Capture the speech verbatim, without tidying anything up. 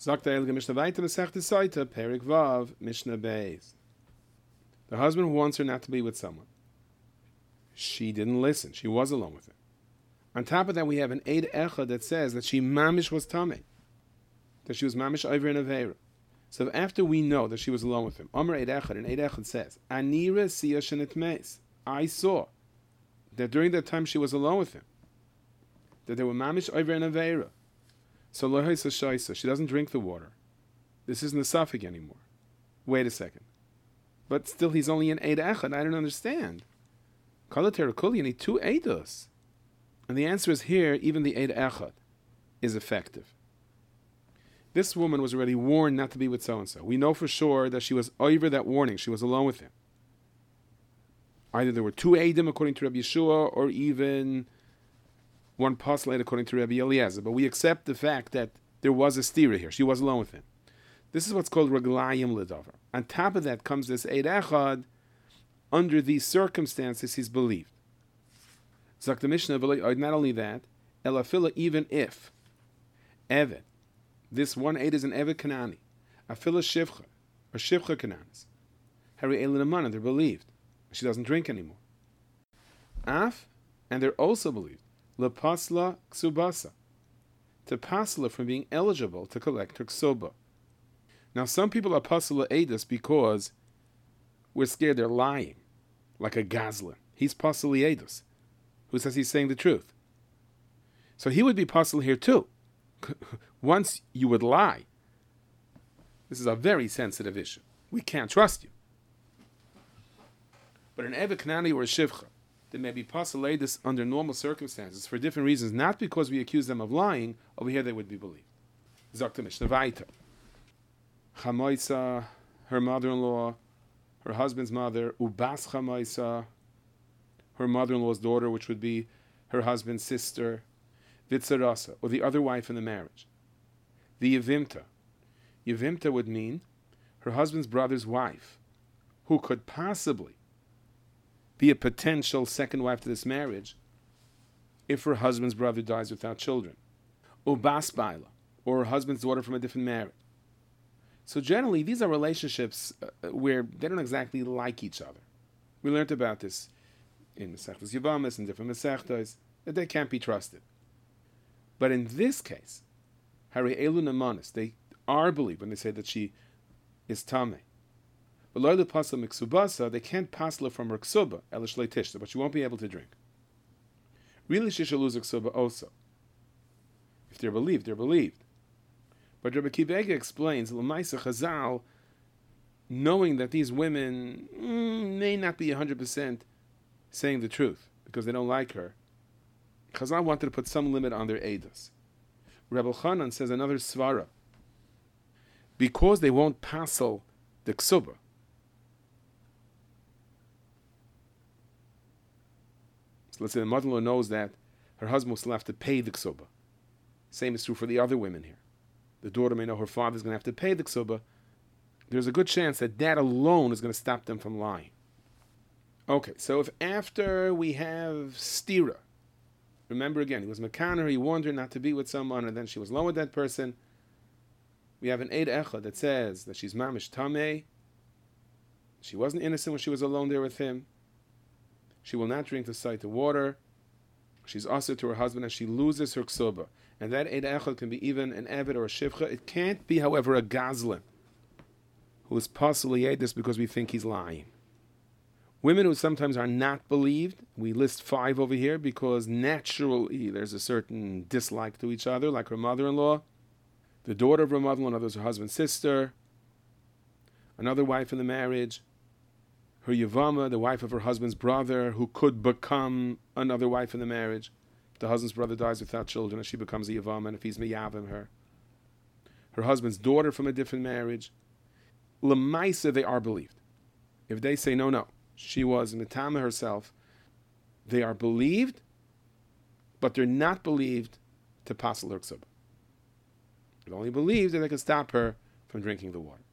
Sagt der Heilige Mishnah weiter, Masechta Sotah, Perek Vav, Mishnah Beis. The husband wants her not to be with someone. She didn't listen. She was alone with him. On top of that, we have an Eid Echad that says that she mamish was tamei, that she was mamish over in Aveira. So after we know that she was alone with him, Omer Eid Echad, and Eid Echad says, Anira siya shenitmeis. I saw that during that time she was alone with him, that they were mamish over in Aveira. So lo haisa shaisa, she doesn't drink the water. This isn't a suffix anymore. Wait a second. But still, he's only an Eid Echad. I don't understand. Kalater Kuli, you need two Eidos. And the answer is here, even the Eid Echad is effective. This woman was already warned not to be with so-and-so. We know for sure that she was over that warning. She was alone with him. Either there were two Eidim according to Rabbi Yeshua, or even one postulate according to Rabbi Eliezer. But we accept the fact that there was a stira here. She was alone with him. This is what's called Raglayim Ledavar. On top of that comes this Eid Echad. Under these circumstances, he's believed. Zak the Mishnah, not only that, Elafila, even if Evet, this one Eid is an Evet Kanani, Afila Shivcha, or Shivcha Kananis, Hari Elin Amana, they're believed. She doesn't drink anymore. Af, and they're also believed. Lepasla Ksubasa, to pasla from being eligible to collect her ksuba. Now, some people are pasla Eidus because we're scared they're lying, like a gazlan. He's pasla Eidus, who says he's saying the truth. So he would be pasla here too. Once you would lie, this is a very sensitive issue. We can't trust you. But an Evet Kanani or a Shivcha, they may be pasla Eidus under normal circumstances for different reasons, not because we accuse them of lying. Over here they would be believed. Zok Mishnah Vaita. Chamoisa, her mother-in-law, her husband's mother, Ubas Chamaisa, her mother-in-law's daughter, which would be her husband's sister, Vitzarasa, or the other wife in the marriage. The Yevimta. Yevimta would mean her husband's brother's wife, who could possibly be a potential second wife to this marriage if her husband's brother dies without children. Ubas Baila, or her husband's daughter from a different marriage. So generally, these are relationships uh, where they don't exactly like each other. We learned about this in Masechtas Yavamis and different Masechtas, that they can't be trusted. But in this case, Hari Elu Namanis, they are believed when they say that she is Tameh. But Loyal Pasla Miksubasa, they can't pasla from her ksuba, Elish Leitishta, but she won't be able to drink. Really, she shall lose her ksuba also. If they're believed, they're believed. But Rabbi Kivega explains, L'maisa Chazal, knowing that these women mm, may not be one hundred percent saying the truth because they don't like her, Chazal wanted to put some limit on their Eidos. Rebbe Chanan says another svara. Because they won't passel the ksuba, so let's say the mother-in-law knows that her husband will still have to pay the ksuba. Same is true for the other women here. The daughter may know her father's going to have to pay the ksuba. There's a good chance that that alone is going to stop them from lying. Okay, so if after we have stira, remember again, he was mekaner, he warned her not to be with someone, and then she was alone with that person. We have an Eid Echad that says that she's mamish tameh. She wasn't innocent when she was alone there with him. She will not drink the site of water. She's also to her husband, and she loses her ksuba. And that Eid Echad can be even an Eved or a Shivcha. It can't be, however, a Gazlan, who is possibly Eidus because we think he's lying. Women who sometimes are not believed, we list five over here because naturally there's a certain dislike to each other, like her mother-in-law, the daughter of her mother-in-law, another's her husband's sister, another wife in the marriage, her Yavama, the wife of her husband's brother, who could become another wife in the marriage. If the husband's brother dies without children, and she becomes a Yavama, and if he's Miyavim her. Her husband's daughter from a different marriage. Lemaisa, they are believed. If they say, no, no, she was Mitama herself, they are believed, but they're not believed to pasel her ksuba. They're only believed that they can stop her from drinking the water.